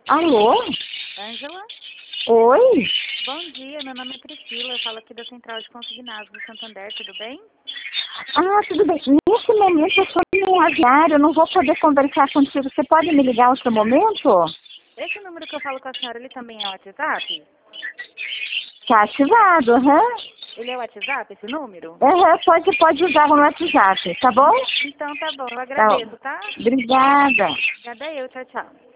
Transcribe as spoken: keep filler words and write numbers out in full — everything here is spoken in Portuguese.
Alô? Ângela? Oi? Bom dia, meu nome é Priscila, eu falo aqui da Central de Consignados do Santander, tudo bem? Ah, tudo bem. Nesse momento eu estou em aviário, eu não vou poder conversar contigo. Você pode me ligar outro momento? Esse número que eu falo com a senhora, ele também é o WhatsApp? Tá ativado, aham. Ele é o WhatsApp, esse número? Aham, pode, pode usar no WhatsApp, tá bom? Então tá bom, eu agradeço, tá? Obrigada. Obrigada eu, tchau, tchau.